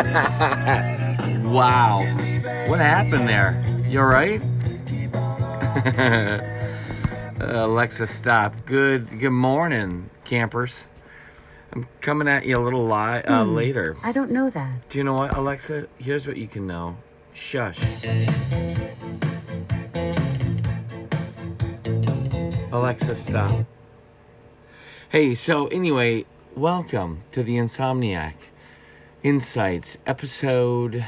Wow. What happened there? You all right? Alexa, stop. Good morning, campers. I'm coming at you a little later. I don't know that. Do you know what, Alexa? Here's what you can know. Shush. Alexa, stop. Hey, so anyway, welcome to the Insomniac Insights, episode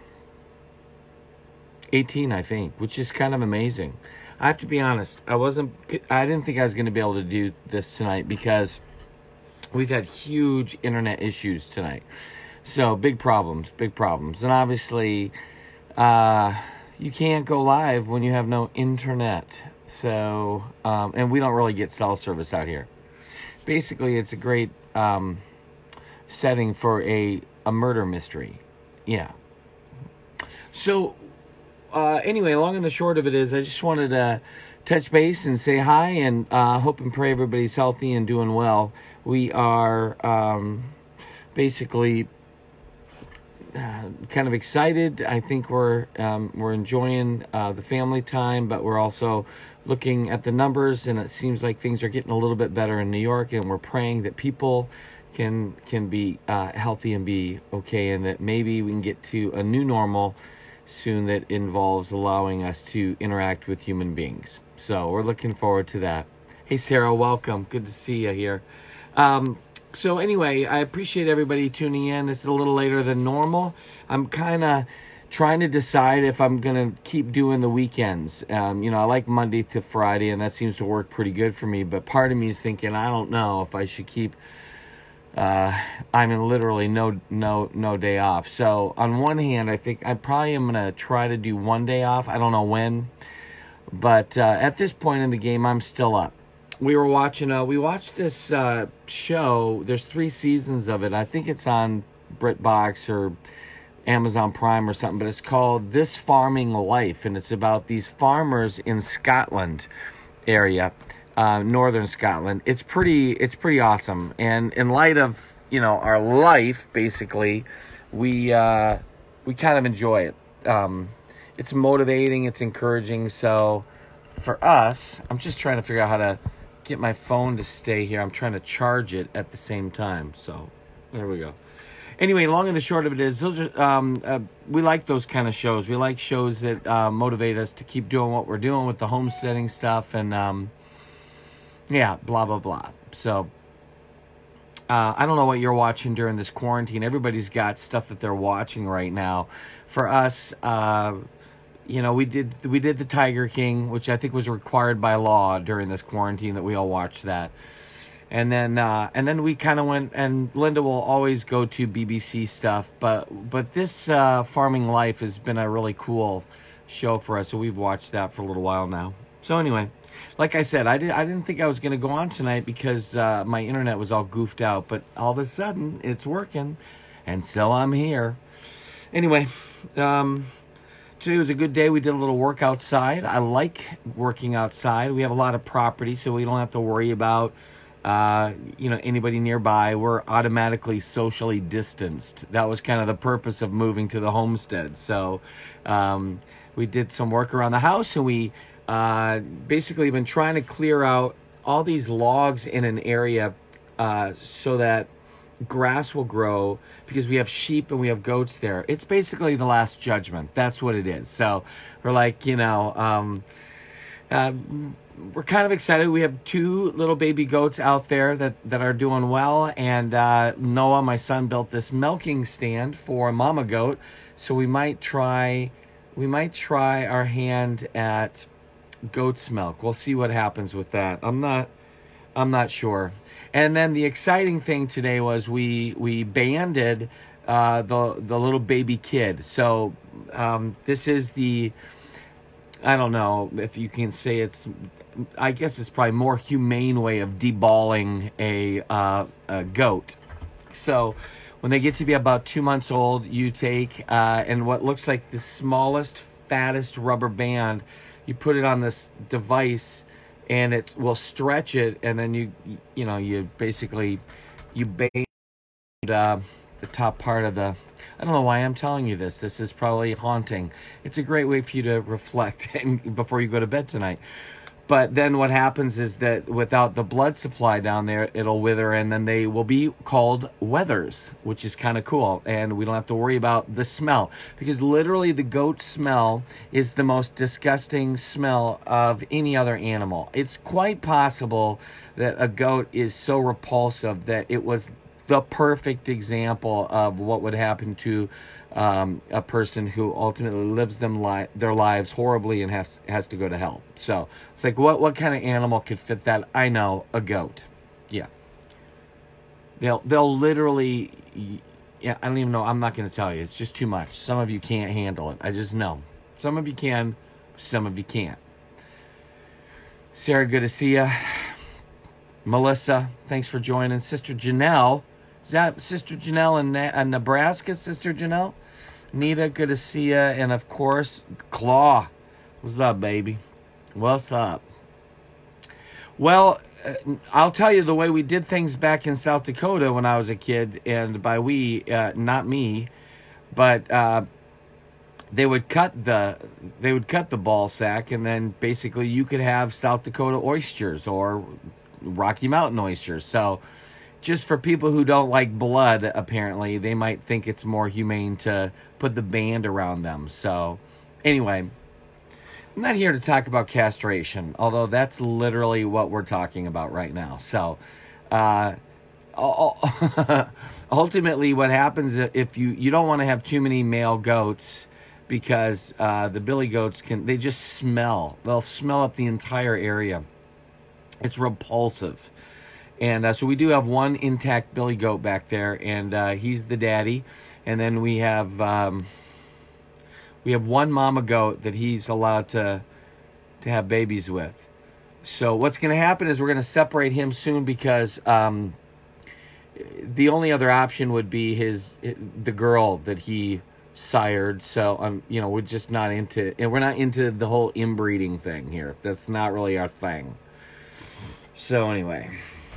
18, I think, which is kind of amazing. I have to be honest, I didn't think I was going to be able to do this tonight because we've had huge internet issues tonight. So, big problems. And obviously, you can't go live when you have no internet. So, and we don't really get cell service out here. Basically, it's a great setting for a murder mystery. Yeah. So, anyway, long and the short of it is, I just wanted to touch base and say hi, and hope and pray everybody's healthy and doing well. We are basically kind of excited. I think we're enjoying the family time, but we're also looking at the numbers, and it seems like things are getting a little bit better in New York, and we're praying that people can be healthy and be okay, and that maybe we can get to a new normal soon that involves allowing us to interact with human beings. So we're looking forward to that. Hey, Sarah, welcome. Good to see you here. So anyway, I appreciate everybody tuning in. It's a little later than normal. I'm kind of trying to decide if I'm going to keep doing the weekends. I like Monday to Friday, and that seems to work pretty good for me. But part of me is thinking, I don't know if I should keep literally no day off. So on one hand, I think I probably am going to try to do one day off. I don't know when. But at this point in the game, I'm still up. We watched this show. There's 3 seasons of it. I think it's on BritBox or Amazon Prime or something, but it's called This Farming Life, and it's about these farmers in Scotland area, northern Scotland. It's pretty awesome, and in light of our life, basically, we kind of enjoy it. It's motivating, it's encouraging. So for us, I'm just trying to figure out how to get my phone to stay here. I'm trying to charge it at the same time. So there we go. Anyway, long and the short of it is, those are we like those kind of shows. We like shows that motivate us to keep doing what we're doing with the homesteading stuff, and blah blah blah. So I don't know what you're watching during this quarantine. Everybody's got stuff that they're watching right now. For us, we did the Tiger King, which I think was required by law during this quarantine that we all watched that. And then we kind of went, and Linda will always go to BBC stuff, but this Farming Life has been a really cool show for us, so we've watched that for a little while now. So anyway, like I said, I didn't think I was going to go on tonight because my internet was all goofed out, but all of a sudden it's working, and so I'm here. Anyway, today was a good day. We did a little work outside. I like working outside. We have a lot of property, so we don't have to worry about anybody nearby. We're automatically socially distanced. That was kind of the purpose of moving to the homestead. So we did some work around the house, and we basically been trying to clear out all these logs in an area so that grass will grow, because we have sheep and we have goats there. It's basically the Last Judgment. That's what it is. So we're like, we're kind of excited. We have 2 little baby goats out there that are doing well, and Noah, my son, built this milking stand for a mama goat, so we might try our hand at goat's milk. We'll see what happens with that. I'm not sure. And then the exciting thing today was we banded the little baby kid. So this is the, I don't know if you can say I guess it's probably more humane way of deballing a goat. So when they get to be about 2 months old, you take and what looks like the smallest, fattest rubber band, you put it on this device, and it will stretch it, and then you basically band the top part of the I don't know why I'm telling you this. This is probably haunting. It's a great way for you to reflect before you go to bed tonight. But then what happens is that without the blood supply down there, it'll wither, and then they will be called wethers, which is kind of cool. And we don't have to worry about the smell, because literally the goat smell is the most disgusting smell of any other animal. It's quite possible that a goat is so repulsive that it was the perfect example of what would happen to a person who ultimately lives their lives horribly and has to go to hell. So it's like, what kind of animal could fit that? I know, a goat. Yeah. They'll literally, yeah, I don't even know. I'm not going to tell you. It's just too much. Some of you can't handle it. I just know. Some of you can, some of you can't. Sarah, good to see you. Melissa, thanks for joining. Sister Janelle. Is that Sister Janelle in Nebraska? Sister Janelle? Nita, good to see you. And of course, Claw. What's up, baby? What's up? Well, I'll tell you the way we did things back in South Dakota when I was a kid. And by we, not me, but they would cut the ball sack, and then basically you could have South Dakota oysters or Rocky Mountain oysters. So just for people who don't like blood, apparently, they might think it's more humane to put the band around them. So, anyway, I'm not here to talk about castration, although that's literally what we're talking about right now. So, ultimately, what happens if you don't want to have too many male goats, because the billy goats they just smell. They'll smell up the entire area. It's repulsive. And so we do have one intact billy goat back there, and he's the daddy. And then we have one mama goat that he's allowed to have babies with. So what's going to happen is we're going to separate him soon, because the only other option would be the girl that he sired. So we're just not into, and we're not into the whole inbreeding thing here. That's not really our thing. So anyway.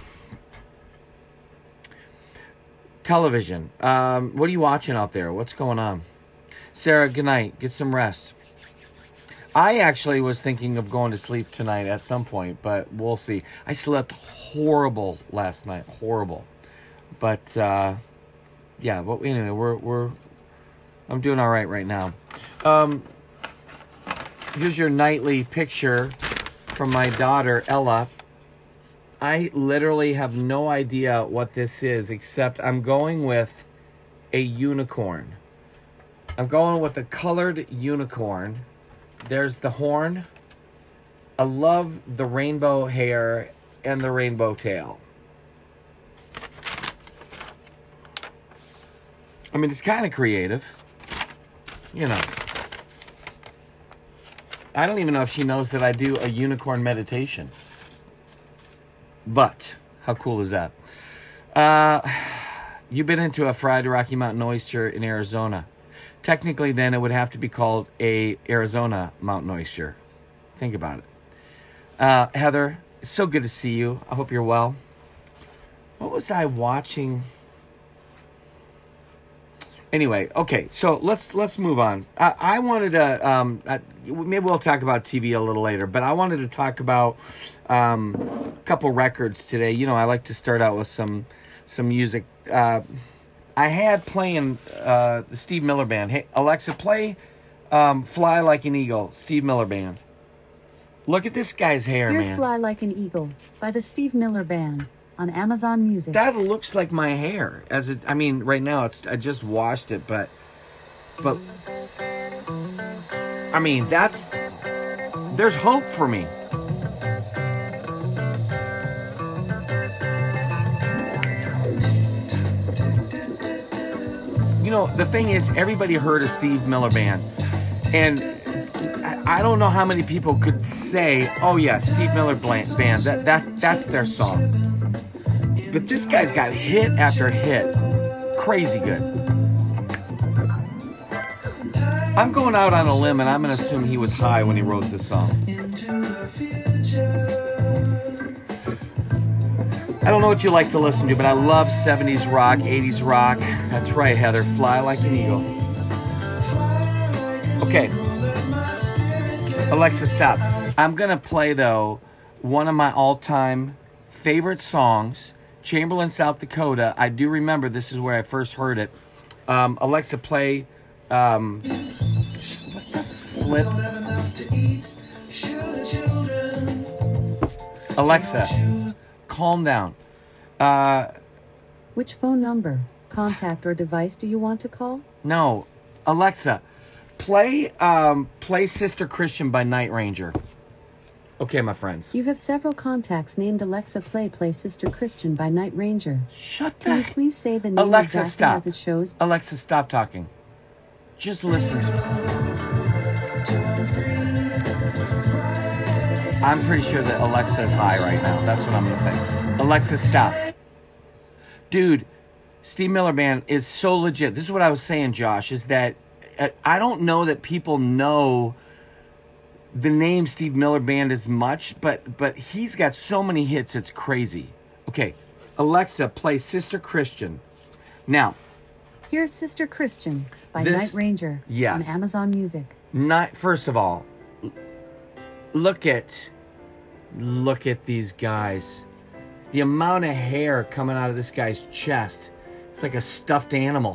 Television. What are you watching out there? What's going on? Sarah, good night. Get some rest. I actually was thinking of going to sleep tonight at some point, but we'll see. I slept horrible last night. Horrible. But, yeah. But anyway, I'm doing all right now. Here's your nightly picture from my daughter, Ella. I literally have no idea what this is, except I'm going with a unicorn. I'm going with a colored unicorn. There's the horn. I love the rainbow hair and the rainbow tail. I mean, it's kind of creative. You know. I don't even know if she knows that I do a unicorn meditation. But how cool is that? You've been into a fried Rocky Mountain oyster in Arizona. Technically, then, it would have to be called a Arizona mountain oyster. Think about it. Heather, it's so good to see you. I hope you're well. What was I watching? Anyway, okay, so let's move on. I wanted to, maybe we'll talk about TV a little later, but I wanted to talk about a couple records today. You know, I like to start out with some music. I had playing the Steve Miller Band. Hey, Alexa, play Fly Like an Eagle, Steve Miller Band. Look at this guy's hair, Here's man. Fly Like an Eagle by the Steve Miller Band on Amazon Music. That looks like my hair. I mean, right now I just washed it, but I mean, there's hope for me. You know, the thing is, everybody heard of Steve Miller Band, and I don't know how many people could say, "Oh yeah, Steve Miller Band. That's their song." But this guy's got hit after hit. Crazy good. I'm going out on a limb, and I'm going to assume he was high when he wrote this song. I don't know what you like to listen to, but I love 70s rock, 80s rock. That's right, Heather. Fly like an eagle. Okay. Alexa, stop. I'm going to play, though, one of my all-time favorite songs, Chamberlain, South Dakota. I do remember this is where I first heard it. Alexa, play... what the flip? Alexa, calm down. Which phone number, contact, or device do you want to call? No. Alexa, play Sister Christian by Night Ranger. Okay, my friends. You have several contacts named Alexa. Play Sister Christian by Night Ranger. Shut the... Can you please say the name Alexa, exactly stop. as it shows? Alexa, stop talking. Just listen. I'm pretty sure that Alexa is high right now. That's what I'm going to say. Alexa, stop. Dude, Steve Miller Band is so legit. This is what I was saying, Josh, is that I don't know that people know the name Steve Miller Band as much, but he's got so many hits, it's crazy. Okay, Alexa, play Sister Christian. Now, Here's Sister Christian by This- Night Ranger yes. on Amazon Music. First of all, look at these guys. The amount of hair coming out of this guy's chest. It's like a stuffed animal.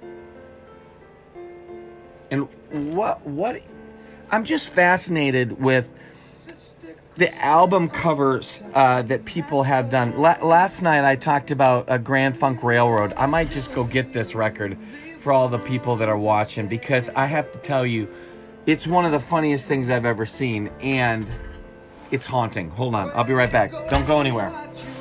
And what I'm just fascinated with the album covers that people have done. Last night I talked about a Grand Funk Railroad. I might just go get this record for all the people that are watching, because I have to tell you, it's one of the funniest things I've ever seen, and it's haunting. Hold on, I'll be right back. Don't go anywhere.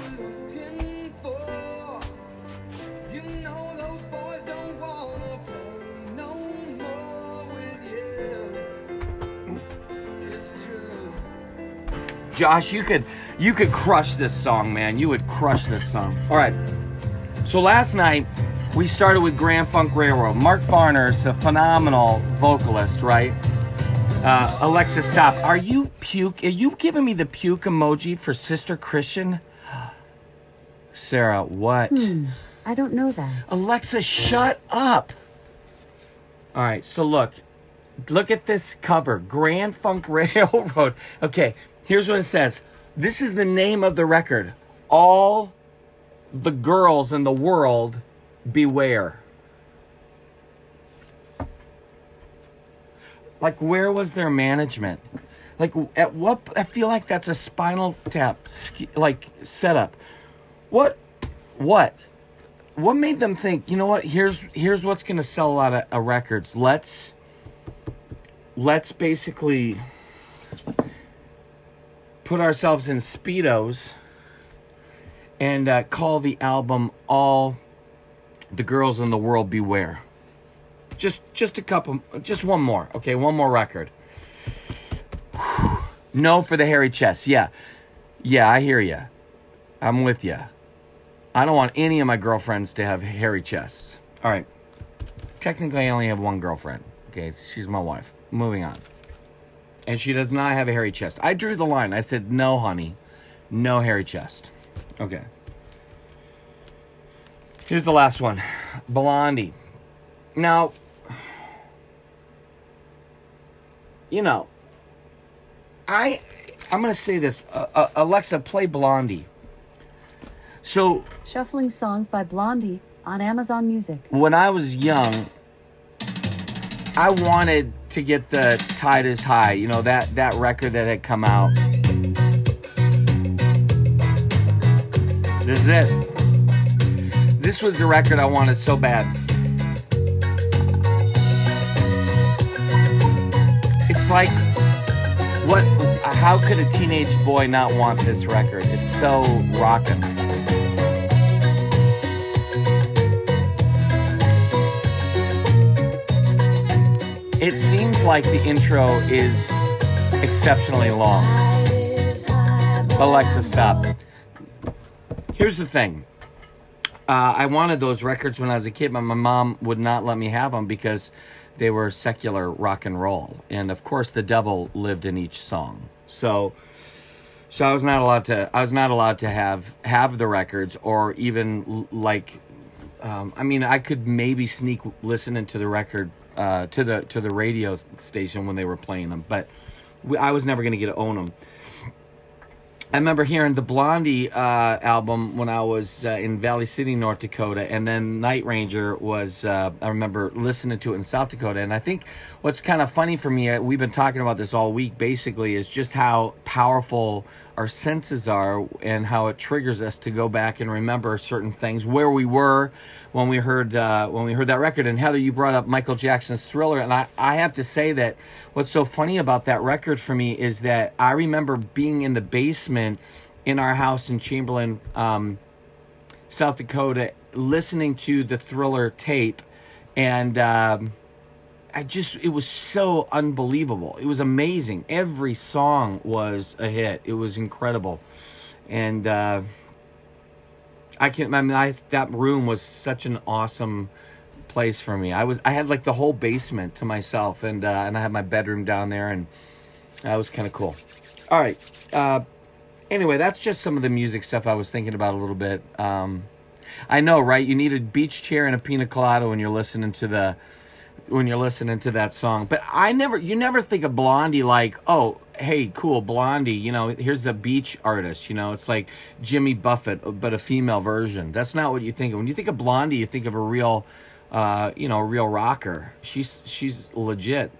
Josh, you could crush this song, man. You would crush this song. All right. So last night we started with Grand Funk Railroad. Mark Farner's a phenomenal vocalist, right? Alexa, stop. Are you giving me the puke emoji for Sister Christian? Sarah, what? I don't know that. Alexa, shut up. All right. So look at this cover, Grand Funk Railroad. Okay. Here's what it says. This is the name of the record. All the girls in the world beware. Like, where was their management? Like, at what? I feel like that's a Spinal Tap like setup. What made them think, you know what? Here's what's gonna sell a lot of records. Let's basically put ourselves in Speedos and call the album All the Girls in the World Beware. Just a couple, just one more. Okay, one more record. No for the hairy chest. Yeah, I hear you. I'm with you. I don't want any of my girlfriends to have hairy chests. All right. Technically, I only have one girlfriend. Okay, she's my wife. Moving on. And she does not have a hairy chest. I drew the line. I said, no, honey. No hairy chest. Okay. Here's the last one. Blondie. Now, you know, I'm going to say this. Alexa, play Blondie. So, Shuffling songs by Blondie on Amazon Music. when I was young, I wanted to get the Tide is High, you know, that record that had come out. This is it. This was the record I wanted so bad. It's like, how could a teenage boy not want this record? It's so rockin'. It seems like the intro is exceptionally long. Alexa, stop. Here's the thing. I wanted those records when I was a kid, but my mom would not let me have them because they were secular rock and roll. And of course, the devil lived in each song. So So I was not allowed to have the records, or even like, I mean, I could maybe sneak listening to the record, to the radio station when they were playing them, but I was never going to get to own them. I remember hearing the Blondie album when I was in Valley City, North Dakota, and then Night Ranger was, I remember listening to it in South Dakota. And I think what's kind of funny for me, we've been talking about this all week basically, is just how powerful our senses are and how it triggers us to go back and remember certain things, where we were when we heard that record. And Heather, you brought up Michael Jackson's Thriller, and I have to say that what's so funny about that record for me is that I remember being in the basement in our house in Chamberlain, South Dakota, listening to the Thriller tape, and it was so unbelievable. It was amazing. Every song was a hit. It was incredible. And that room was such an awesome place for me. I had like the whole basement to myself, and I had my bedroom down there, and that was kind of cool. All right. Anyway, that's just some of the music stuff I was thinking about a little bit. I know, right? You need a beach chair and a pina colada when you're listening to that song. But you never think of Blondie like, oh, hey, cool, Blondie, you know, here's a beach artist, you know, it's like Jimmy Buffett, but a female version. That's not what you think of. When you think of Blondie, you think of a real, a real rocker. She's legit.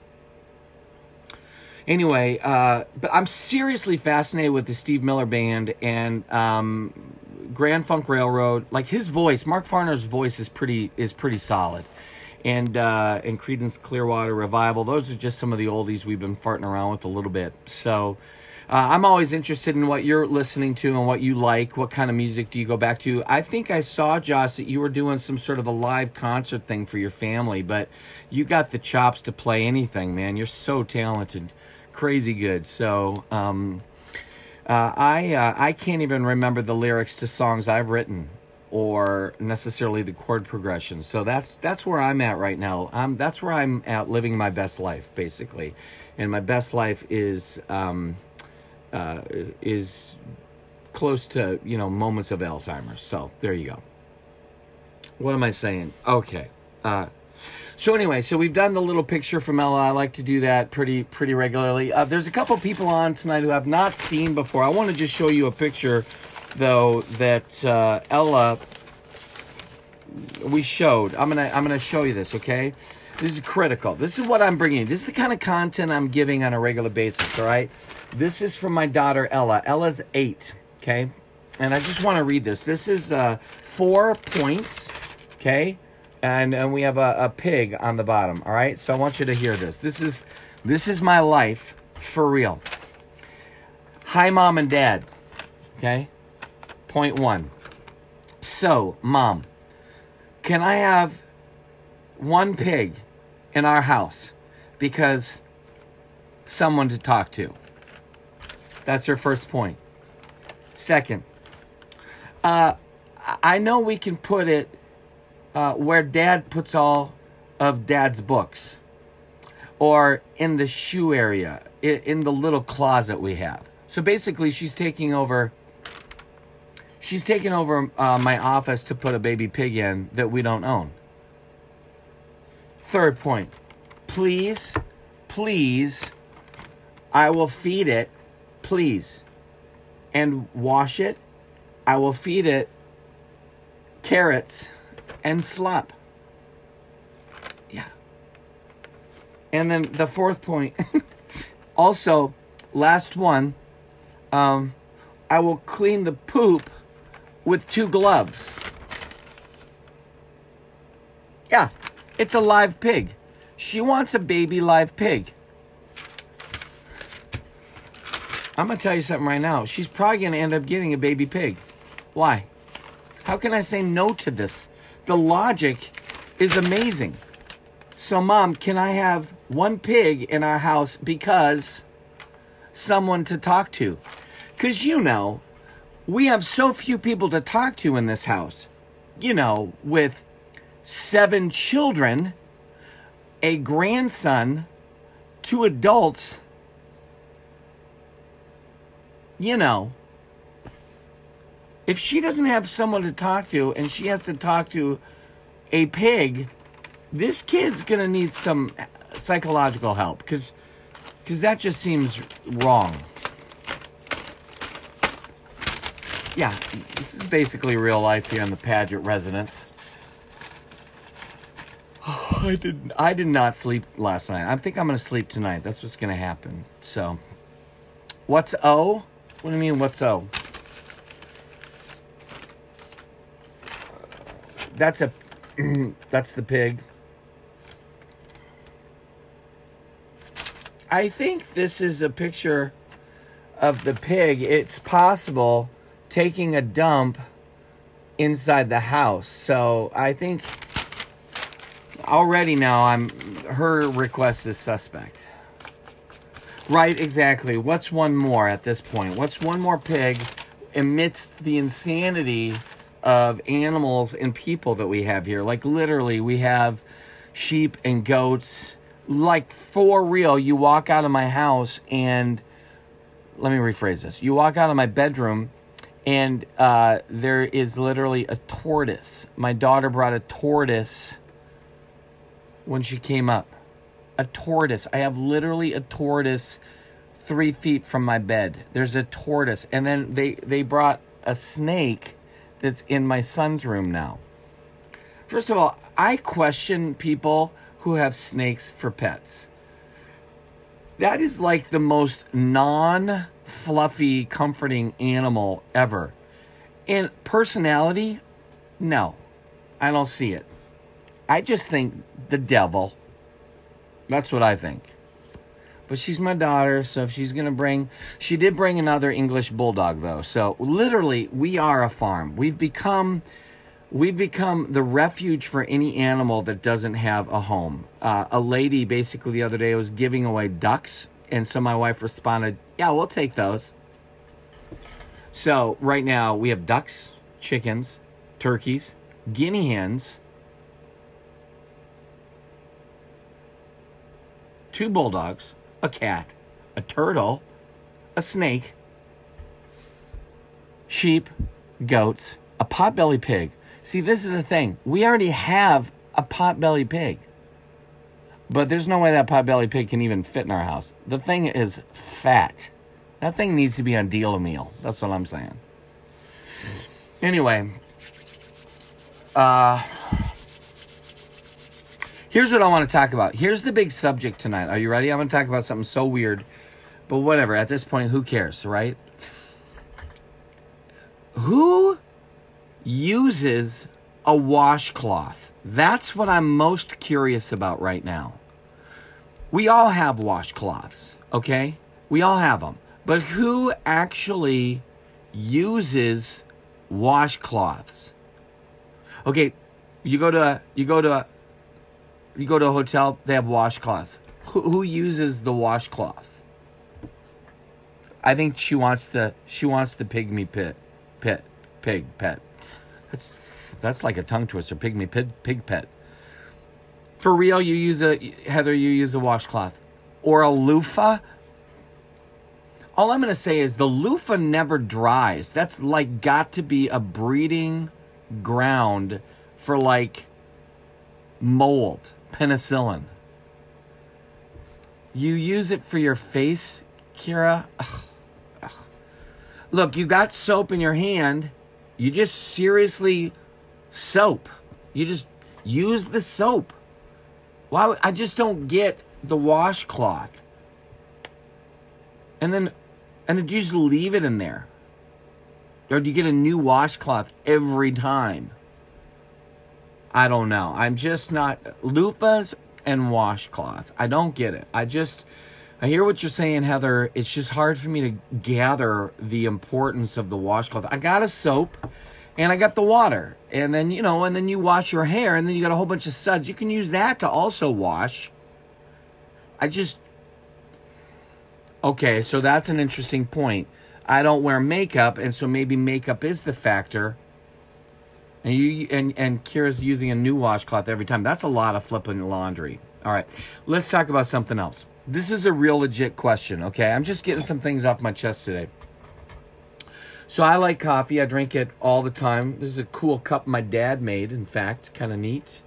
Anyway, but I'm seriously fascinated with the Steve Miller Band and Grand Funk Railroad. Like his voice, Mark Farner's voice is pretty solid. And Creedence Clearwater Revival. Those are just some of the oldies we've been farting around with a little bit. So I'm always interested in what you're listening to and what you like. What kind of music do you go back to? I think I saw, Josh, that you were doing some sort of a live concert thing for your family, but you got the chops to play anything, man. You're so talented. Crazy good. So I can't even remember the lyrics to songs I've written, or necessarily the chord progression. So that's where I'm at right now. That's where I'm at, living my best life, basically. And my best life is close to, moments of Alzheimer's. So there you go. What am I saying? Okay. So anyway, so we've done the little picture from Ella. I like to do that pretty regularly. There's a couple people on tonight who I've not seen before. I want to just show you a picture, though, that Ella we showed. I'm gonna show you this, okay? This is critical. This is what I'm bringing. This is the kind of content I'm giving on a regular basis, all right? This is from my daughter, Ella. Ella's 8, okay? And I just want to read this. This is 4 points, okay? And we have a pig on the bottom, all right? So I want you to hear this. This is my life for real. Hi, Mom and Dad, okay? Point 1. So, Mom, can I have 1 pig in our house because someone to talk to? That's her first point. Second, I know we can put it where Dad puts all of Dad's books, or in the shoe area, in the little closet we have. So basically, she's taking over my office to put a baby pig in that we don't own. Third point, please, I will feed it, please, and wash it. I will feed it carrots and slop. Yeah. And then the fourth point, also, last one, I will clean the poop with 2 gloves. Yeah, it's a live pig. She wants a baby live pig. I'm going to tell you something right now. She's probably going to end up getting a baby pig. Why? How can I say no to this? The logic is amazing. So, Mom, can I have 1 pig in our house because someone to talk to? Because, we have so few people to talk to in this house. With 7 children, a grandson, 2 adults, you know, if she doesn't have someone to talk to and she has to talk to a pig, this kid's going to need some psychological help because that just seems wrong. Yeah, this is basically real life here in the Paget residence. Oh, I did not sleep last night. I think I'm going to sleep tonight. That's what's going to happen. So, what's O? What do you mean, what's O? That's the pig. I think this is a picture of the pig. It's possible taking a dump inside the house. So I think already now her request is suspect. Right, exactly. What's one more at this point? What's one more pig amidst the insanity of animals and people that we have here? Like literally we have sheep and goats. Like for real, you walk out of my house and let me rephrase this. You walk out of my bedroom and there is literally a tortoise. My daughter brought a tortoise when she came up. A tortoise. I have literally a tortoise 3 feet from my bed. There's a tortoise. And then they brought a snake that's in my son's room now. First of all, I question people who have snakes for pets. That is like the most non-fluffy, comforting animal ever. And personality, no, I don't see it. I just think the devil. That's what I think. But she's my daughter, so if she's going to bring... She did bring another English bulldog, though. So literally, we are a farm. We've become the refuge for any animal that doesn't have a home. A lady basically the other day was giving away ducks, and so my wife responded, yeah, we'll take those. So right now we have ducks, chickens, turkeys, guinea hens, 2 bulldogs, a cat, a turtle, a snake, sheep, goats, a potbelly pig. See, this is the thing. We already have a potbelly pig. But there's no way that potbelly pig can even fit in our house. The thing is fat. That thing needs to be on Deal-A-Meal. That's what I'm saying. Anyway. Here's what I want to talk about. Here's the big subject tonight. Are you ready? I'm going to talk about something so weird. But whatever. At this point, who cares, right? Who uses a washcloth? That's what I'm most curious about right now. We all have washcloths, okay? We all have them. But who actually uses washcloths? Okay, you go to a hotel, they have washcloths. Who uses the washcloth? I think she wants the pygmy pig pet. That's like a tongue twister. Pygmy pig pet. For real, you use a washcloth or a loofah. All I'm going to say is the loofah never dries. That's like got to be a breeding ground for like mold, penicillin. You use it for your face, Kira? Ugh. Look, you got soap in your hand. You just seriously soap. You just use the soap. Why? I just don't get the washcloth. And then you just leave it in there. Or do you get a new washcloth every time? I don't know. I'm just not... Loofahs and washcloths. I don't get it. I hear what you're saying, Heather. It's just hard for me to gather the importance of the washcloth. I got a soap and I got the water. And then, you wash your hair and then you got a whole bunch of suds. You can use that to also wash. Okay, so that's an interesting point. I don't wear makeup, and so maybe makeup is the factor. And Kira's using a new washcloth every time. That's a lot of flipping laundry. All right, let's talk about something else. This is a real legit question, okay? I'm just getting some things off my chest today. So I like coffee. I drink it all the time. This is a cool cup my dad made, in fact. Kind of neat.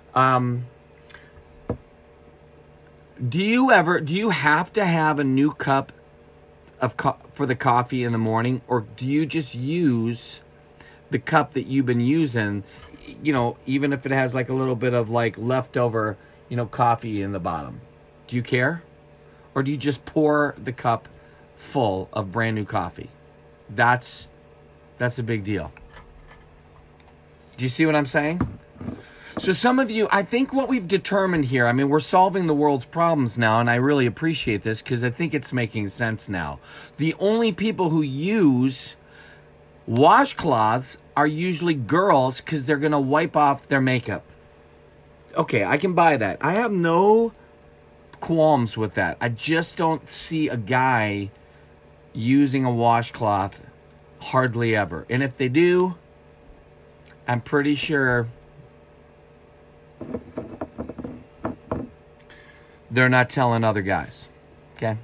Do you have to have a new cup for the coffee in the morning, or do you just use the cup that you've been using, even if it has like a little bit of like leftover, coffee in the bottom? Do you care? Or do you just pour the cup full of brand new coffee? That's a big deal. Do you see what I'm saying? So some of you, I think what we've determined here, we're solving the world's problems now, and I really appreciate this because I think it's making sense now. The only people who use washcloths are usually girls because they're going to wipe off their makeup. Okay, I can buy that. I have no qualms with that. I just don't see a guy using a washcloth hardly ever. And if they do, I'm pretty sure they're not telling other guys. Okay?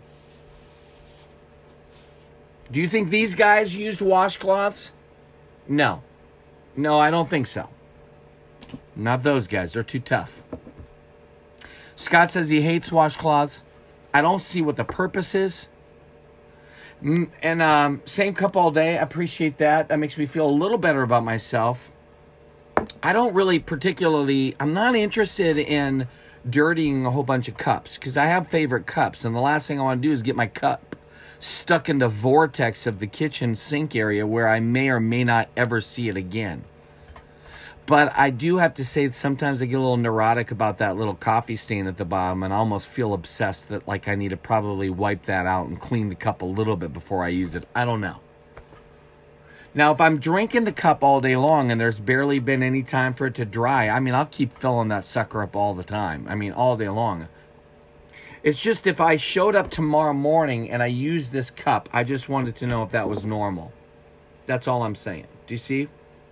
Do you think these guys used washcloths? No. No, I don't think so. Not those guys. They're too tough. Scott says he hates washcloths. I don't see what the purpose is. And same cup all day. I appreciate that. That makes me feel a little better about myself. I don't really particularly... I'm not interested in dirtying a whole bunch of cups because I have favorite cups. And the last thing I want to do is get my cup stuck in the vortex of the kitchen sink area where I may or may not ever see it again. But I do have to say that sometimes I get a little neurotic about that little coffee stain at the bottom, and I almost feel obsessed that like I need to probably wipe that out and clean the cup a little bit before I use it. I don't know. Now, if I'm drinking the cup all day long and there's barely been any time for it to dry, I'll keep filling that sucker up all the time. All day long. It's just if I showed up tomorrow morning and I used this cup, I just wanted to know if that was normal. That's all I'm saying. Do you see?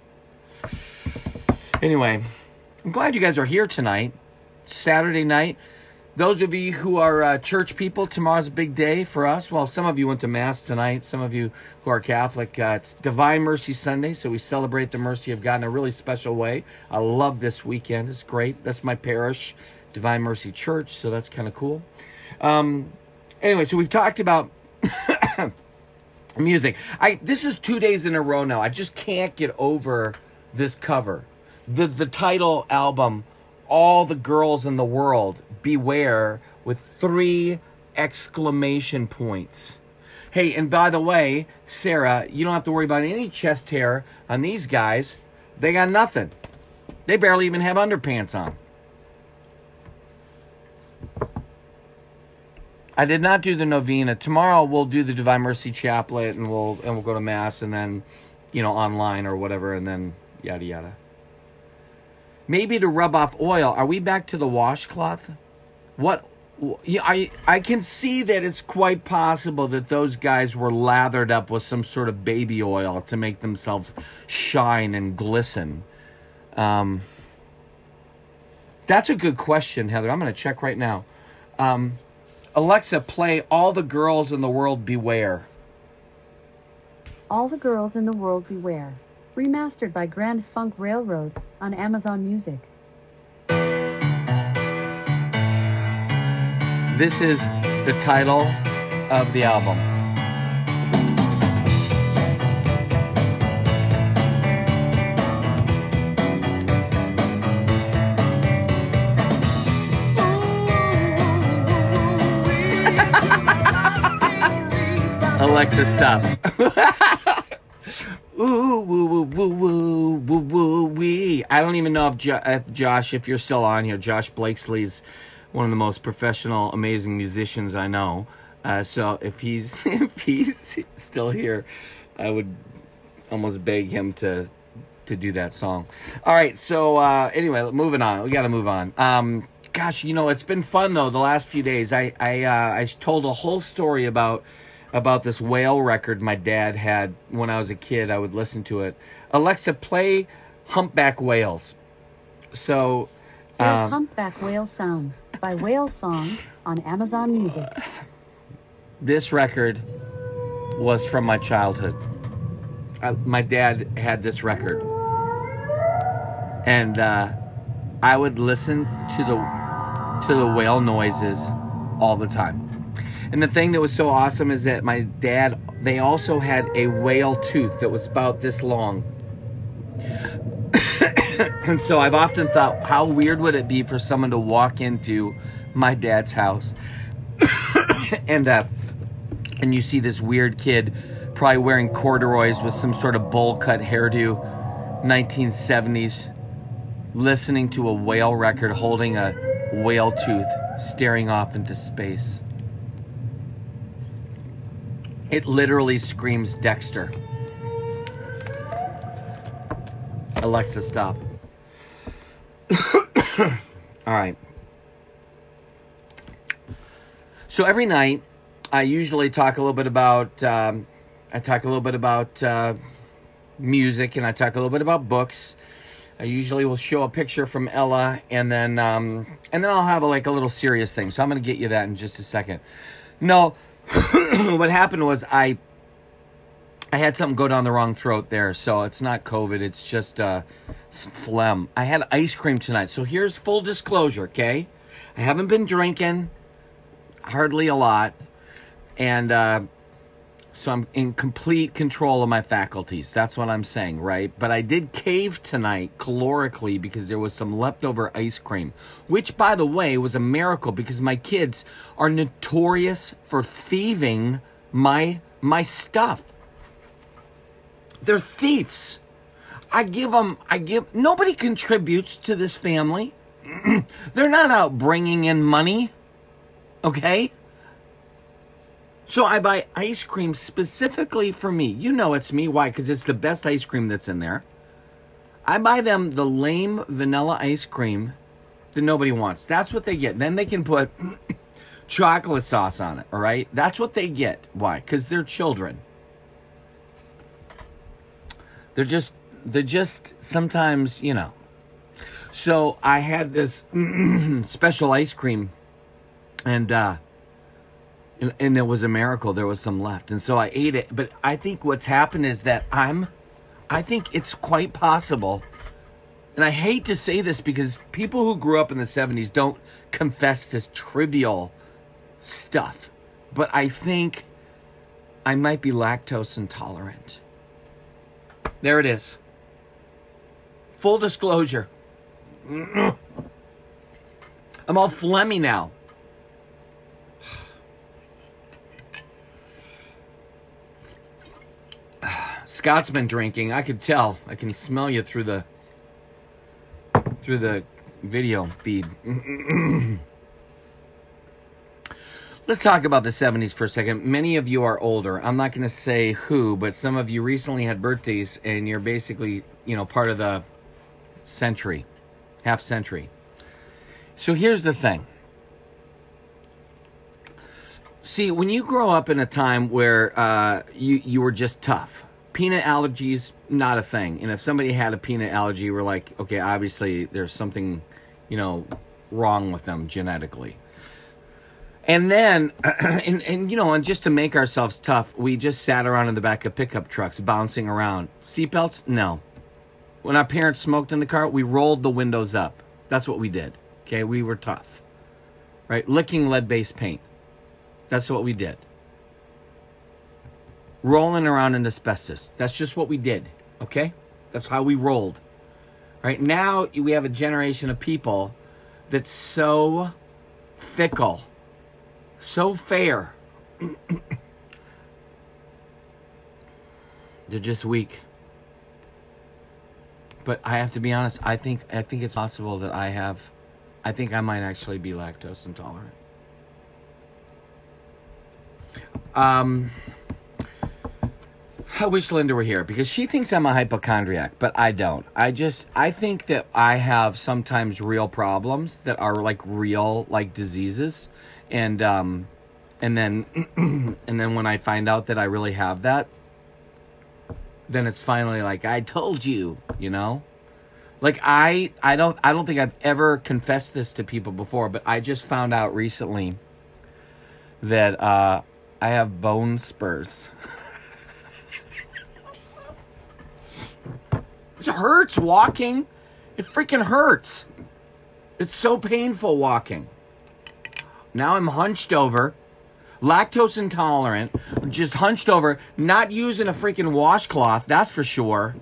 Anyway, I'm glad you guys are here tonight. Saturday night. Those of you who are church people, tomorrow's a big day for us. Well, some of you went to Mass tonight. Some of you who are Catholic, it's Divine Mercy Sunday, so we celebrate the mercy of God in a really special way. I love this weekend. It's great. That's my parish, Divine Mercy Church, so that's kind of cool. Anyway, so we've talked about music. This is 2 days in a row now. I just can't get over this cover. The title album, All the Girls in the World, Beware, with 3 exclamation points. Hey, and by the way, Sarah, you don't have to worry about any chest hair on these guys. They got nothing. They barely even have underpants on. I did not do the novena. Tomorrow we'll do the Divine Mercy Chaplet, and we'll go to Mass, and then, online or whatever, and then yada yada. Maybe to rub off oil. Are we back to the washcloth? What? I can see that it's quite possible that those guys were lathered up with some sort of baby oil to make themselves shine and glisten. That's a good question, Heather. I'm going to check right now. Alexa, play All the Girls in the World Beware. All the Girls in the World Beware. Remastered by Grand Funk Railroad on Amazon Music. This is the title of the album. Alexa, stop. Ooh, woo, woo, woo, woo, woo, woo, wee. I don't even know if Josh, if you're still on here. Josh Blakesley's one of the most professional, amazing musicians I know. So if he's still here, I would almost beg him to do that song. All right. So anyway, moving on. We got to move on. Gosh, it's been fun though. The last few days, I told a whole story about this whale record my dad had when I was a kid. I would listen to it. Alexa, play Humpback Whales. So, here's Humpback Whale Sounds by Whale Song on Amazon Music. This record was from my childhood. my dad had this record, and I would listen to the whale noises all the time. And the thing that was so awesome is that my dad, they also had a whale tooth that was about this long. And so I've often thought, how weird would it be for someone to walk into my dad's house and you see this weird kid probably wearing corduroys with some sort of bowl cut hairdo, 1970s, listening to a whale record, holding a whale tooth, staring off into space. It literally screams Dexter. Alexa, stop. All right. So every night, I usually talk a little bit about music, and I talk a little bit about books. I usually will show a picture from Ella, and then I'll have a little serious thing. So I'm going to get you that in just a second. No, what happened was I had something go down the wrong throat there, so it's not COVID. It's just phlegm. I had ice cream tonight. So here's full disclosure, okay? I haven't been drinking, hardly a lot, and so I'm in complete control of my faculties. That's what I'm saying, right? But I did cave tonight calorically because there was some leftover ice cream, which, by the way, was a miracle because my kids are notorious for thieving my stuff. They're thieves. Nobody contributes to this family. They're not out bringing in money, okay? So I buy ice cream specifically for me. You know it's me. Why? Because it's the best ice cream that's in there. I buy them the lame vanilla ice cream that nobody wants. That's what they get. Then they can put chocolate sauce on it, all right? That's what they get. Why? Because they're children. They're just sometimes, you know. So I had this special ice cream, and it was a miracle. There was some left, and so I ate it. But I think what's happened is that I think it's quite possible, and I hate to say this because people who grew up in the 70s don't confess this trivial stuff, but I think I might be lactose intolerant. There it is. Full disclosure. I'm all phlegmy now. Scott's been drinking. I could tell. I can smell you through the video feed. Let's talk about the 70s for a second. Many of you are older. I'm not going to say who, but some of you recently had birthdays, and you're basically, part of the century, half century. So here's the thing. See, when you grow up in a time where you were just tough, peanut allergies, not a thing. And if somebody had a peanut allergy, we're like, okay, obviously there's something, wrong with them genetically. And then, and just to make ourselves tough, we just sat around in the back of pickup trucks, bouncing around. Seatbelts? No. When our parents smoked in the car, we rolled the windows up. That's what we did. Okay, we were tough. Right? Licking lead-based paint. That's what we did. Rolling around in asbestos. That's just what we did. Okay? That's how we rolled. Right? Now, we have a generation of people that's so fickle. So fair. They're just weak. But I have to be honest, I think it's possible that I think I might actually be lactose intolerant. I wish Linda were here because she thinks I'm a hypochondriac, but I don't. I think that I have sometimes real problems that are like real, like diseases. And then when I find out that I really have that, then it's finally like, I told you, Like I don't think I've ever confessed this to people before, but I just found out recently that I have bone spurs. It hurts walking. It freaking hurts. It's so painful walking. Now I'm hunched over, lactose intolerant, just hunched over, not using a freaking washcloth, that's for sure.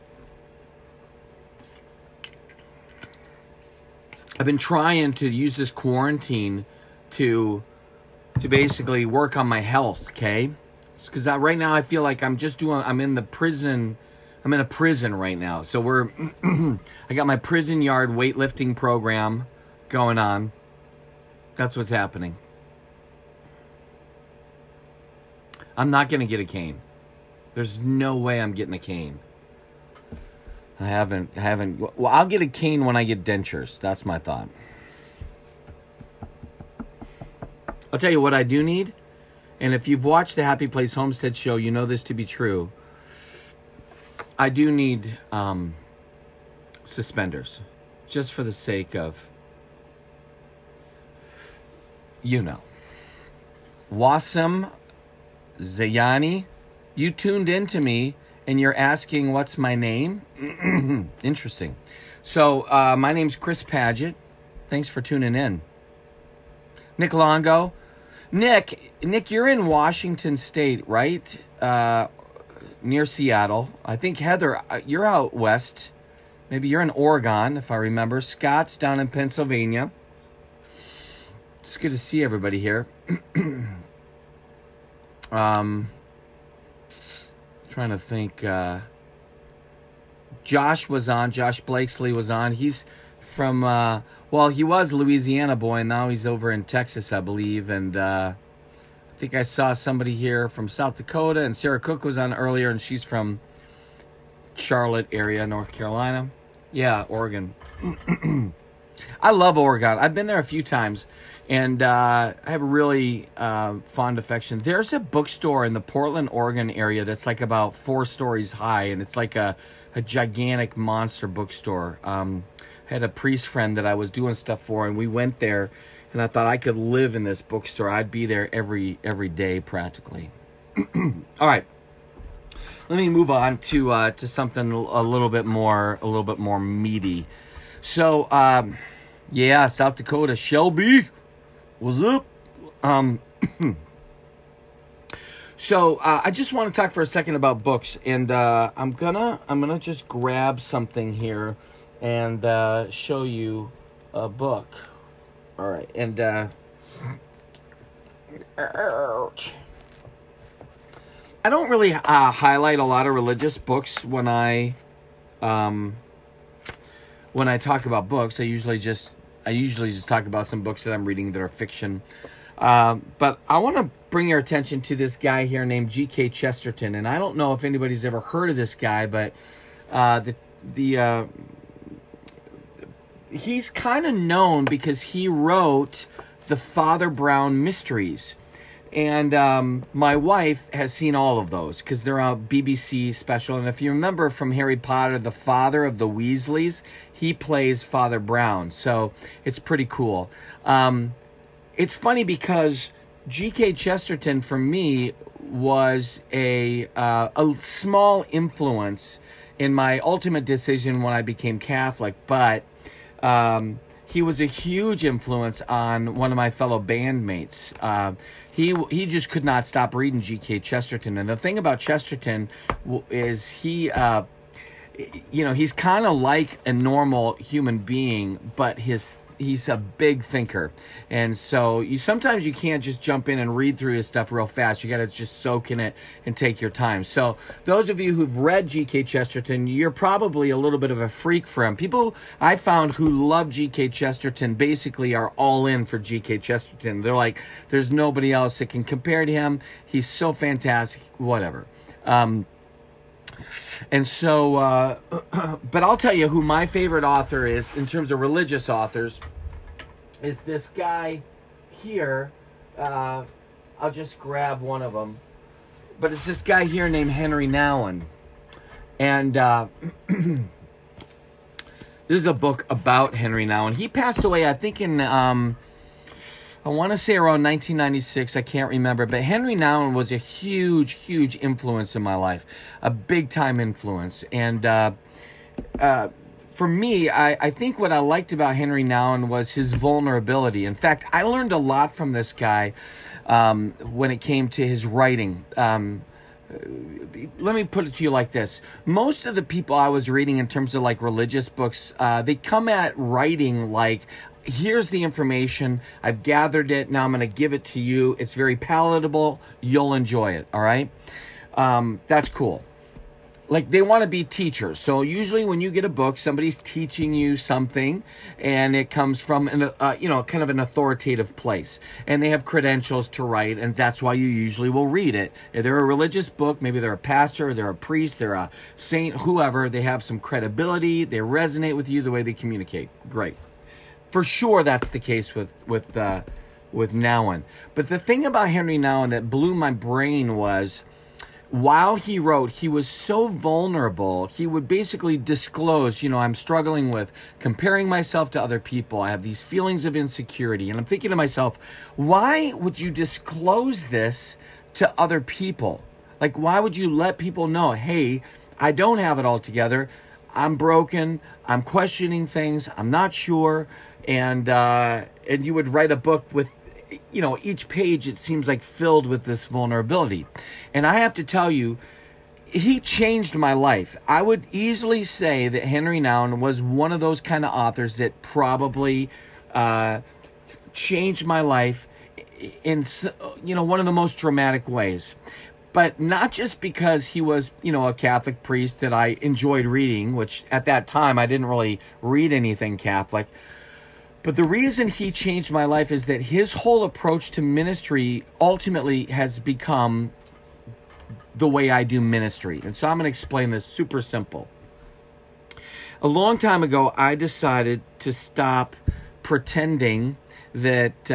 I've been trying to use this quarantine to basically work on my health, okay? Because right now I feel like I'm in a prison right now. So I got my prison yard weightlifting program going on. That's what's happening. I'm not going to get a cane. There's no way I'm getting a cane. I haven't. Well, I'll get a cane when I get dentures. That's my thought. I'll tell you what I do need. And if you've watched the Happy Place Homestead show, you know this to be true. I do need suspenders. Just for the sake of, Wassim Zayani, you tuned into me and you're asking what's my name? Interesting. So, my name's Chris Paget. Thanks for tuning in. Nick Longo. Nick, you're in Washington State, right? Near Seattle. I think, Heather, you're out west. Maybe you're in Oregon, if I remember. Scott's down in Pennsylvania. It's good to see everybody here. Trying to think. Josh was on. Josh Blakesley was on. He's from, he was a Louisiana boy, and now he's over in Texas, I believe. And I think I saw somebody here from South Dakota, and Sarah Cook was on earlier, and she's from Charlotte area, North Carolina. Yeah, Oregon. I love Oregon. I've been there a few times, and I have a really fond affection. There's a bookstore in the Portland, Oregon area that's like about 4 stories high, and it's like a gigantic monster bookstore. I had a priest friend that I was doing stuff for, and we went there, and I thought I could live in this bookstore. I'd be there every day practically. All right. Let me move on to something a little bit more meaty. So, South Dakota, Shelby, what's up? So I just want to talk for a second about books, and I'm gonna just grab something here and show you a book. All right, and ouch. I don't really highlight a lot of religious books when I talk about books. I usually just talk about some books that I'm reading that are fiction. But I want to bring your attention to this guy here named G.K. Chesterton, and I don't know if anybody's ever heard of this guy, but he's kind of known because he wrote the Father Brown Mysteries. And my wife has seen all of those because they're a BBC special. And if you remember from Harry Potter, the father of the Weasleys, he plays Father Brown. So it's pretty cool. It's funny because G.K. Chesterton, for me, was a small influence in my ultimate decision when I became Catholic. But he was a huge influence on one of my fellow bandmates. He just could not stop reading G.K. Chesterton. And the thing about Chesterton is he's kind of like a normal human being, but he's a big thinker. And so sometimes you can't just jump in and read through his stuff real fast. You got to just soak in it and take your time. So those of you who've read G.K. Chesterton, you're probably a little bit of a freak for him. People I found who love G.K. Chesterton basically are all in for G.K. Chesterton. They're like, there's nobody else that can compare to him. He's so fantastic, whatever. And so, but I'll tell you who my favorite author is in terms of religious authors is this guy here. I'll just grab one of them. But it's this guy here named Henry Nouwen. And this is a book about Henry Nouwen. He passed away, I think, in... I want to say around 1996, I can't remember, but Henry Nouwen was a huge, huge influence in my life, a big-time influence. And for me, I think what I liked about Henry Nouwen was his vulnerability. In fact, I learned a lot from this guy when it came to his writing. Let me put it to you like this. Most of the people I was reading in terms of like religious books, they come at writing like, here's the information, I've gathered it, now I'm going to give it to you. It's very palatable, you'll enjoy it, all right? That's cool. Like, they want to be teachers. So usually when you get a book, somebody's teaching you something, and it comes from an, kind of an authoritative place, and they have credentials to write, and that's why you usually will read it. If they're a religious book, maybe they're a pastor, they're a priest, they're a saint, whoever, they have some credibility, they resonate with you the way they communicate. Great. For sure, that's the case with Nouwen. But the thing about Henry Nouwen that blew my brain was, while he wrote, he was so vulnerable. He would basically disclose, I'm struggling with comparing myself to other people. I have these feelings of insecurity. And I'm thinking to myself, why would you disclose this to other people? Like, why would you let people know, hey, I don't have it all together. I'm broken. I'm questioning things. I'm not sure. And you would write a book with, each page, it seems like filled with this vulnerability. And I have to tell you, he changed my life. I would easily say that Henry Nouwen was one of those kind of authors that probably changed my life in, one of the most dramatic ways. But not just because he was, a Catholic priest that I enjoyed reading, which at that time I didn't really read anything Catholic. But the reason he changed my life is that his whole approach to ministry ultimately has become the way I do ministry. And so I'm going to explain this super simple. A long time ago, I decided to stop pretending that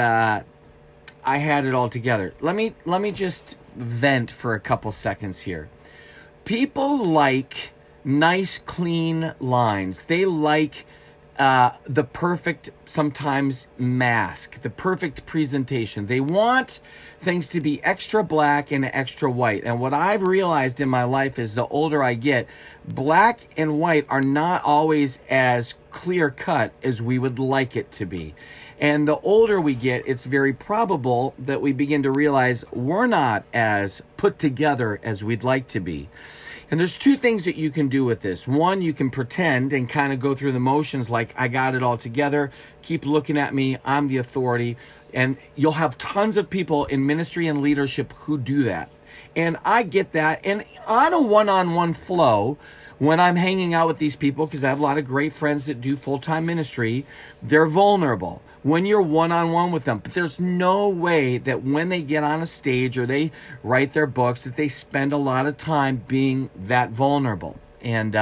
I had it all together. Let me just vent for a couple seconds here. People like nice, clean lines. They like the perfect, sometimes, mask, the perfect presentation. They want things to be extra black and extra white. And what I've realized in my life is the older I get, black and white are not always as clear cut as we would like it to be. And the older we get, it's very probable that we begin to realize we're not as put together as we'd like to be. And there's two things that you can do with this. One, you can pretend and kind of go through the motions like, I got it all together. Keep looking at me. I'm the authority. And you'll have tons of people in ministry and leadership who do that. And I get that. And on a one-on-one flow, when I'm hanging out with these people, because I have a lot of great friends that do full-time ministry, they're vulnerable when you're one-on-one with them. But there's no way that when they get on a stage or they write their books that they spend a lot of time being that vulnerable. And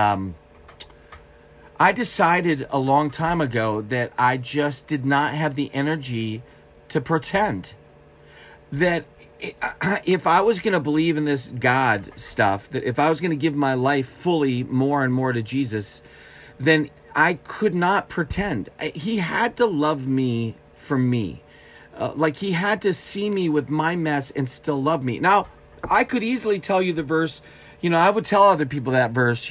I decided a long time ago that I just did not have the energy to pretend. That if I was going to believe in this God stuff, that if I was going to give my life fully more and more to Jesus, then I could not pretend. He had to love me for me. Like he had to see me with my mess and still love me. Now, I could easily tell you the verse, I would tell other people that verse,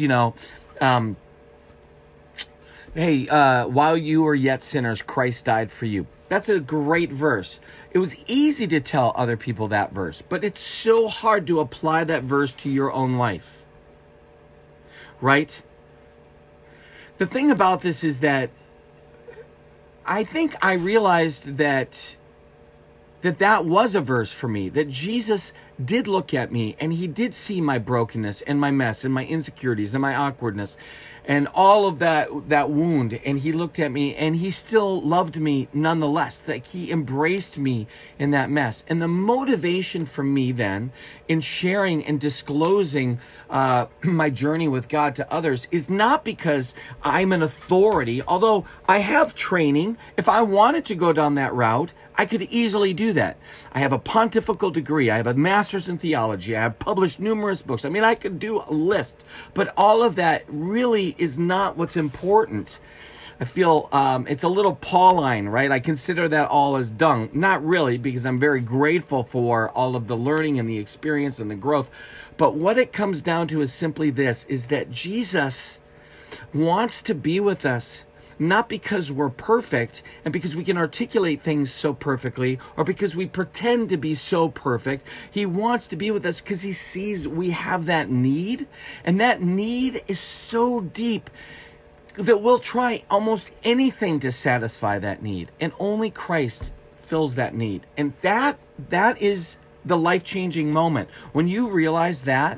hey, while you were yet sinners, Christ died for you. That's a great verse. It was easy to tell other people that verse, but it's so hard to apply that verse to your own life. Right? The thing about this is that I think I realized that was a verse for me, that Jesus did look at me and he did see my brokenness and my mess and my insecurities and my awkwardness and all of that wound, and he looked at me and he still loved me nonetheless, that he embraced me in that mess. And the motivation for me then in sharing and disclosing my journey with God to others is not because I'm an authority, although I have training. If I wanted to go down that route, I could easily do that. I have a pontifical degree. I have a master's in theology. I have published numerous books. I mean, I could do a list, but all of that really is not what's important. I feel it's a little Pauline, right? I consider that all as dung. Not really, because I'm very grateful for all of the learning and the experience and the growth. But what it comes down to is simply this, is that Jesus wants to be with us, not because we're perfect and because we can articulate things so perfectly or because we pretend to be so perfect. He wants to be with us because he sees we have that need, and that need is so deep that we'll try almost anything to satisfy that need, and only Christ fills that need. And that is the life-changing moment. When you realize that,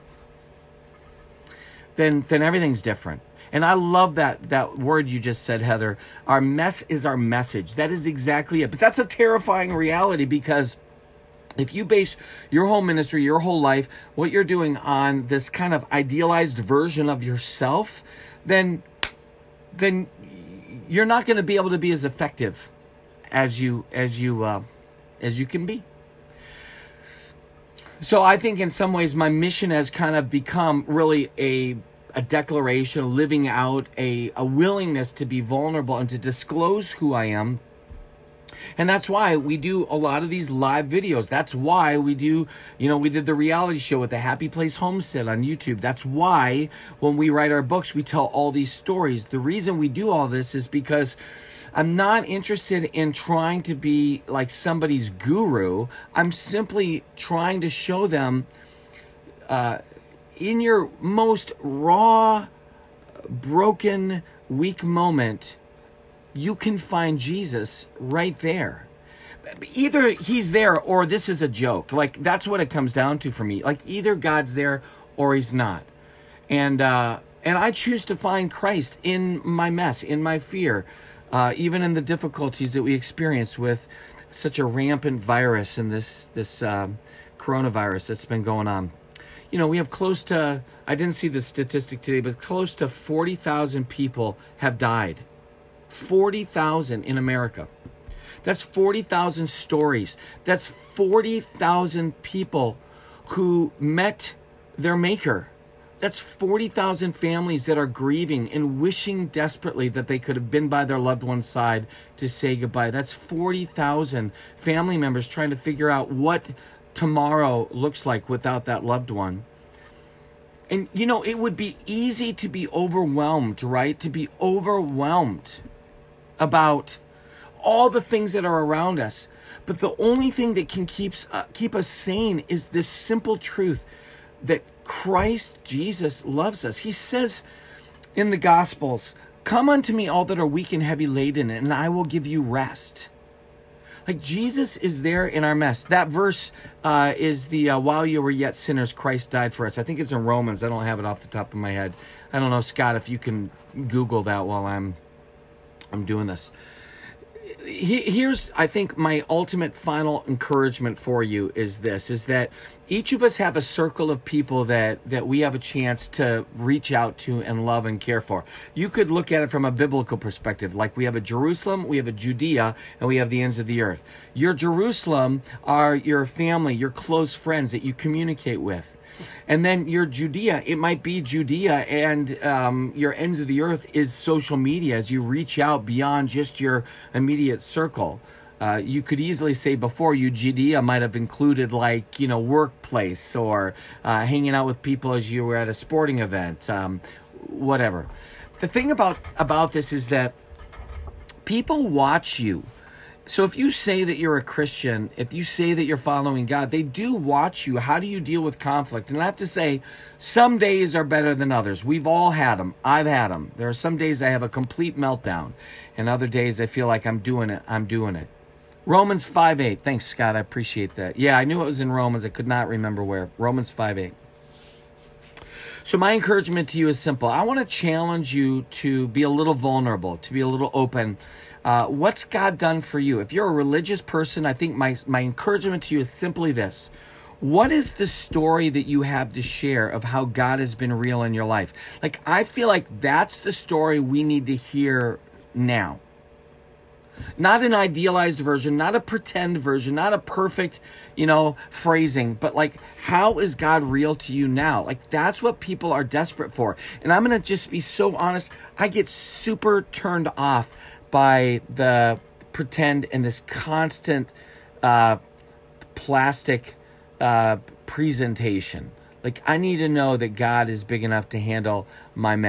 then everything's different. And I love that word you just said, Heather. Our mess is our message. That is exactly it. But that's a terrifying reality, because if you base your whole ministry, your whole life, what you're doing on this kind of idealized version of yourself, then you're not going to be able to be as effective as you can be. So I think in some ways my mission has kind of become really a declaration, living out a willingness to be vulnerable and to disclose who I am. And that's why we do a lot of these live videos. That's why we do, we did the reality show with the Happy Place Homestead on YouTube. That's why when we write our books, we tell all these stories. The reason we do all this is because I'm not interested in trying to be like somebody's guru. I'm simply trying to show them in your most raw, broken, weak moment, you can find Jesus right there. Either he's there or this is a joke. Like, that's what it comes down to for me. Like, either God's there or he's not. And I choose to find Christ in my mess, in my fear, even in the difficulties that we experience with such a rampant virus and this coronavirus that's been going on. We have close to, I didn't see the statistic today, but close to 40,000 people have died. 40,000 in America. That's 40,000 stories. That's 40,000 people who met their maker. That's 40,000 families that are grieving and wishing desperately that they could have been by their loved one's side to say goodbye. That's 40,000 family members trying to figure out what tomorrow looks like without that loved one. And, it would be easy to be overwhelmed, right? To be overwhelmed about all the things that are around us. But the only thing that can keep us sane is this simple truth that Christ Jesus loves us. He says in the Gospels, "Come unto me, all that are weak and heavy laden, and I will give you rest." Like, Jesus is there in our mess. That verse is the while you were yet sinners, Christ died for us. I think it's in Romans. I don't have it off the top of my head. I don't know, Scott, if you can Google that while I'm doing this. Here's, I think, my ultimate final encouragement for you is that each of us have a circle of people that we have a chance to reach out to and love and care for. You could look at it from a biblical perspective. Like, we have a Jerusalem, we have a Judea, and we have the ends of the earth. Your Jerusalem are your family, your close friends that you communicate with. And then your Judea, it might be Judea, and your ends of the earth is social media as you reach out beyond just your immediate circle. You could easily say before you, Judea might have included workplace or hanging out with people as you were at a sporting event, whatever. The thing about this is that people watch you. So if you say that you're a Christian, if you say that you're following God, they do watch you. How do you deal with conflict? And I have to say, some days are better than others. We've all had them. I've had them. There are some days I have a complete meltdown, and other days I feel like I'm doing it. Romans 5:8. Thanks, Scott. I appreciate that. Yeah, I knew it was in Romans. I could not remember where. Romans 5:8. So my encouragement to you is simple. I want to challenge you to be a little vulnerable, to be a little open. What's God done for you? If you're a religious person, I think my encouragement to you is simply this. What is the story that you have to share of how God has been real in your life? Like, I feel like that's the story we need to hear now. Not an idealized version, not a pretend version, not a perfect, phrasing, but like, how is God real to you now? Like, that's what people are desperate for. And I'm going to just be so honest. I get super turned off by the pretend and this constant plastic presentation. Like, I need to know that God is big enough to handle my mess.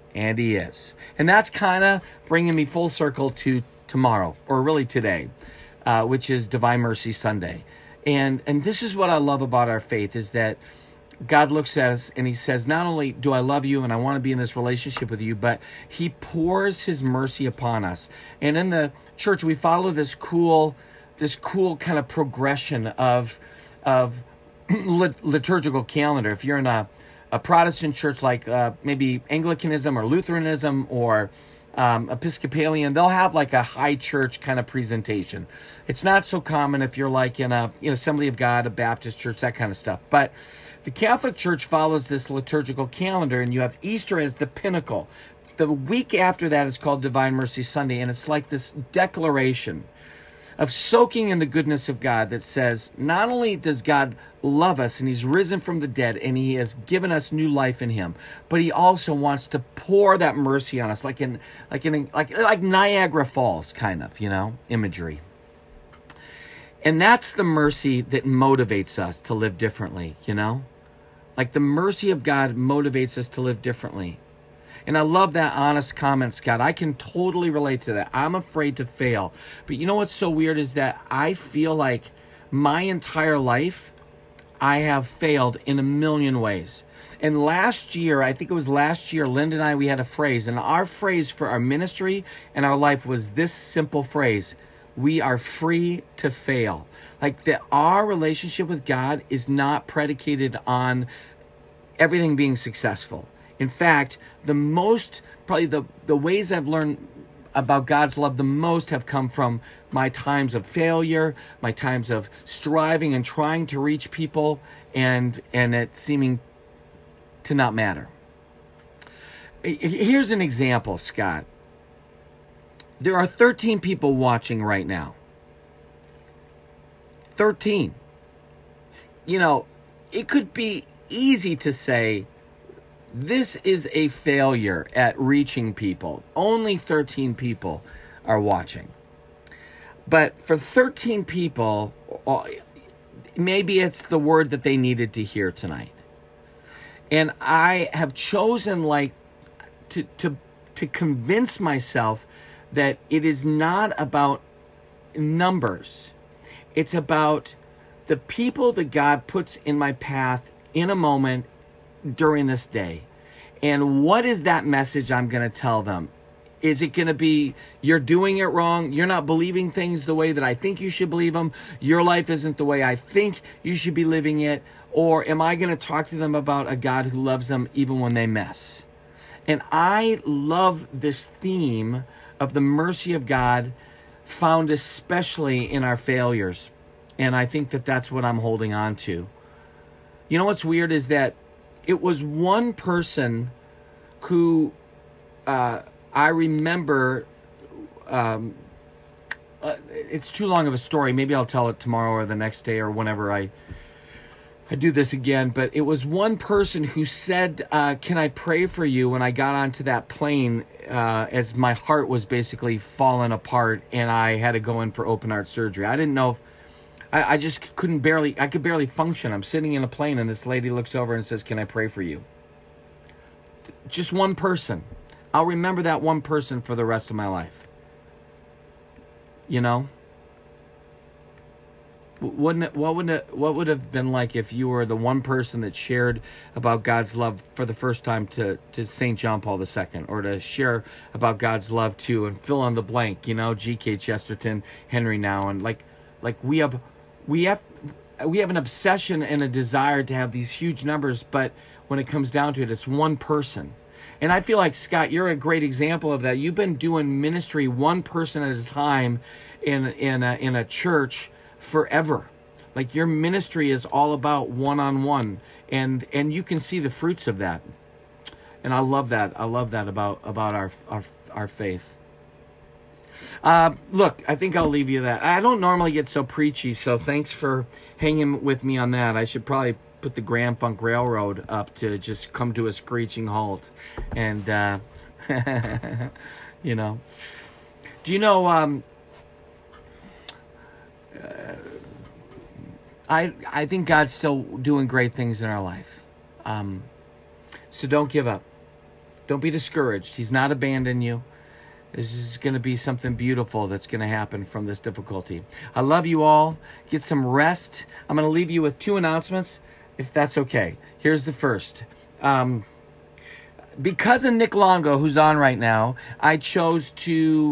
And he is. And that's kind of bringing me full circle to tomorrow, or really today, which is Divine Mercy Sunday. And this is what I love about our faith, is that God looks at us and he says, not only do I love you and I want to be in this relationship with you, but he pours his mercy upon us. And in the church, we follow this cool kind of progression of liturgical calendar. If you're in a Protestant church like maybe Anglicanism or Lutheranism or Episcopalian, they'll have like a high church kind of presentation. It's not so common if you're like in a Assembly of God, a Baptist church, that kind of stuff. But the Catholic Church follows this liturgical calendar, and you have Easter as the pinnacle. The week after that is called Divine Mercy Sunday, and it's like this declaration of soaking in the goodness of God that says, not only does God love us and he's risen from the dead and he has given us new life in him, but he also wants to pour that mercy on us like Niagara Falls kind of, imagery. And that's the mercy that motivates us to live differently, Like the mercy of God motivates us to live differently. And I love that honest comment, Scott. I can totally relate to that. I'm afraid to fail. But you know what's so weird is that I feel like my entire life, I have failed in a million ways. And last year, I think it was last year, Linda and I, we had a phrase. And our phrase for our ministry and our life was this simple phrase: we are free to fail. Like that our relationship with God is not predicated on everything being successful. In fact, probably the ways I've learned about God's love the most have come from my times of failure, my times of striving and trying to reach people, and it seeming to not matter. Here's an example, Scott. There are 13 people watching right now. 13. It could be easy to say, this is a failure at reaching people. Only 13 people are watching. But for 13 people, maybe it's the word that they needed to hear tonight. And I have chosen to convince myself that it is not about numbers. It's about the people that God puts in my path in a moment during this day. And what is that message I'm going to tell them? Is it going to be, you're doing it wrong, you're not believing things the way that I think you should believe them, your life isn't the way I think you should be living it? Or am I going to talk to them about a God who loves them even when they mess? And I love this theme of the mercy of God, found especially in our failures. And I think that that's what I'm holding on to. You know what's weird is that it was one person who I remember, it's too long of a story. Maybe I'll tell it tomorrow or the next day or whenever I do this again. But it was one person who said, can I pray for you, when I got onto that plane as my heart was basically falling apart and I had to go in for open heart surgery. I didn't know if I just I could barely function. I'm sitting in a plane and this lady looks over and says, can I pray for you? Just one person. I'll remember that one person for the rest of my life. What would have been like if you were the one person that shared about God's love for the first time to St. John Paul II, or to share about God's love to, and fill in the blank, G.K. Chesterton, Henry Nouwen, like we have an obsession and a desire to have these huge numbers, but when it comes down to it, it's one person. And I feel like, Scott, you're a great example of that. You've been doing ministry one person at a time in a church forever. Like your ministry is all about one-on-one, and you can see the fruits of that. And I love that. I love that about our faith. Look, I think I'll leave you that. I don't normally get so preachy, so thanks for hanging with me on that. I should probably put the Grand Funk Railroad up to just come to a screeching halt. And, do you know, I think God's still doing great things in our life. So don't give up. Don't be discouraged. He's not abandoned you. This is going to be something beautiful that's going to happen from this difficulty. I love you all. Get some rest. I'm going to leave you with 2 announcements, if that's okay. Here's the first. Because of Nick Longo, who's on right now, I chose to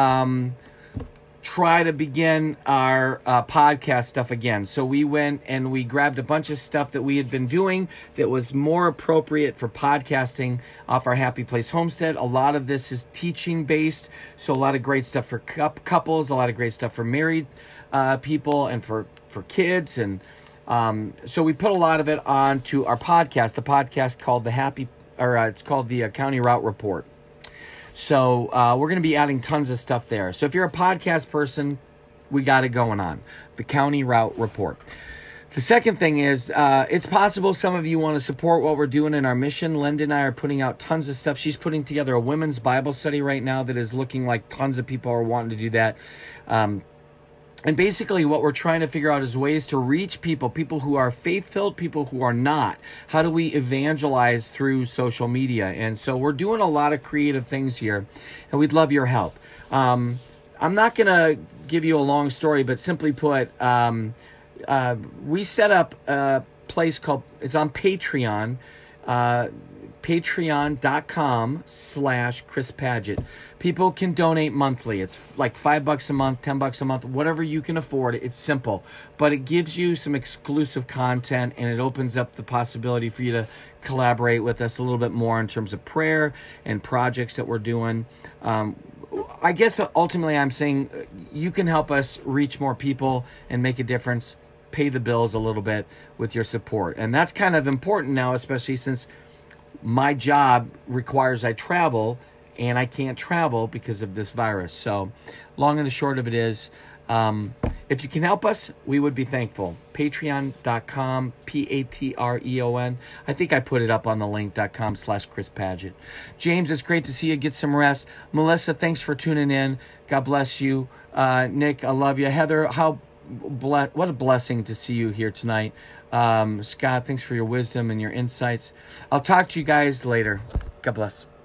try to begin our podcast stuff again. So we went and we grabbed a bunch of stuff that we had been doing that was more appropriate for podcasting off our Happy Place Homestead. A lot of this is teaching based, so a lot of great stuff for couples, a lot of great stuff for married people and for kids. And so we put a lot of it onto our podcast, the podcast called it's called the County Route Report. So we're going to be adding tons of stuff there. So if you're a podcast person, we got it going on. The County Route Report. The second thing is, it's possible some of you want to support what we're doing in our mission. Linda and I are putting out tons of stuff. She's putting together a women's Bible study right now that is looking like tons of people are wanting to do that. And basically what we're trying to figure out is ways to reach people who are faith-filled, people who are not. How do we evangelize through social media? And so we're doing a lot of creative things here, and we'd love your help. I'm not going to give you a long story, but simply put, we set up a place called, it's on Patreon, patreon.com/Chris Padgett. People can donate monthly. It's like $5 a month, $10 a month, whatever you can afford. It's simple, but it gives you some exclusive content, and it opens up the possibility for you to collaborate with us a little bit more in terms of prayer and projects that we're doing. I guess ultimately I'm saying you can help us reach more people and make a difference, pay the bills a little bit with your support. And that's kind of important now, especially since my job requires I travel, and I can't travel because of this virus. So long and the short of it is, if you can help us, we would be thankful. Patreon.com, Patreon. I think I put it up on the link.com/Chris Padgett. James, it's great to see you. Get some rest. Melissa, thanks for tuning in. God bless you. Nick, I love you. Heather, what a blessing to see you here tonight. Scott, thanks for your wisdom and your insights. I'll talk to you guys later. God bless.